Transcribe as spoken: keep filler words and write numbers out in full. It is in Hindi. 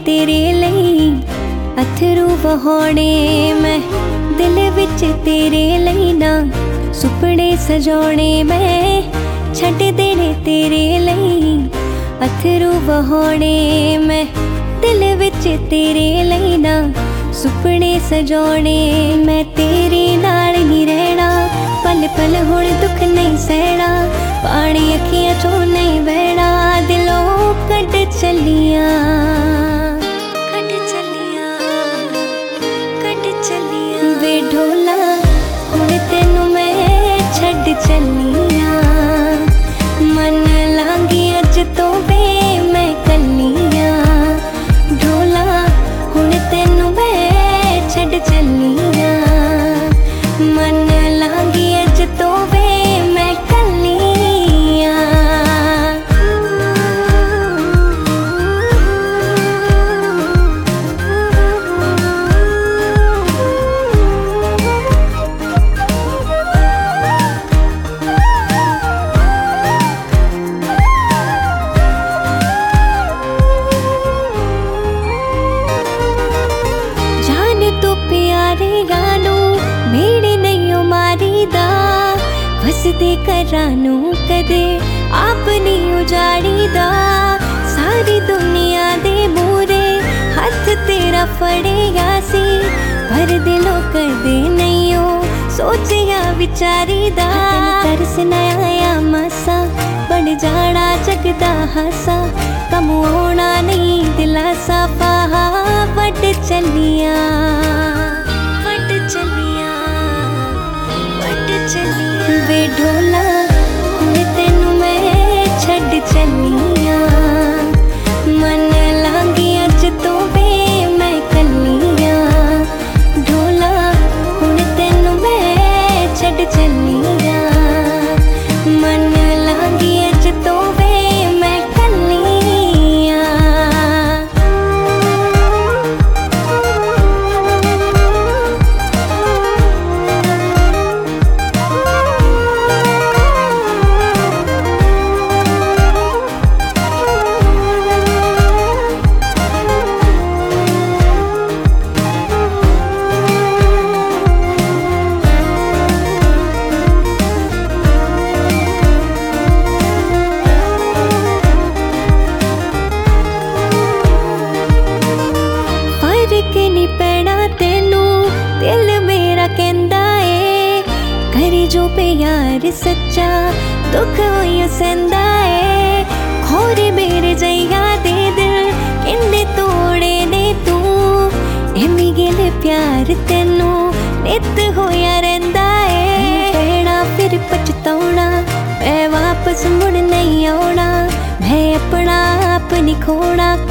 तेरे लई अथरू वहाने मैं दिल विच तेरे लई ना सुपने सजाने मैं छड्ड देने तेरे लई अथरू वहाने मैं दिल विच तेरे लई ना सुपने सजाने मैं तेरे नाल नहीं रहना पल पल हुण दुख नहीं सहना पानी अखियां चों नहीं बहना दिलों कट चलिया कट चलिया कट चलिया वे ढोला हुण तेनू मैं छड्ड चलिया मन लांगी अज तो वे मैं कलिया ढोला हुण तेनू मैं छड्ड चलिया मन लांगी अज तो वे मैं कलिया जान तो प्यारे गानू मेरे नहीं मारी दा वसदे करानू कदे आप नहीं उजाड़ी दा सारी दुनिया दे मूरे हाथ तेरा फड़ेगा सी पर दिलों कदे नहीं हो सोचिया विचारी दा तरस नया मासा बन जाना जगदा हासा कम होना नहीं दिलासा पहा वट चलिया वट चलिया वट चलिया वे ढोला हुण तेनू मैं छड्ड चलिया मन लांगी अज तो वे मैं कलिया ढोला हुण तेनू मैं छड्ड चलिया मन लांगी अज तो वे मैं कलिया फर्क नहीं पैना तेनू दिल मेरा कहंदा ए करे जो प्यार सच्चा दुख होई सहंदा ए खोरे मेरे जइया दे दिल किन्ने तोड़े ने तू एमी गिल प्यार तेनू नित होया रहिंदा ए पैना फिर पछताउणा मैं वापस मुड़ नहीं आउणा मैं अपना आप नहीं खोना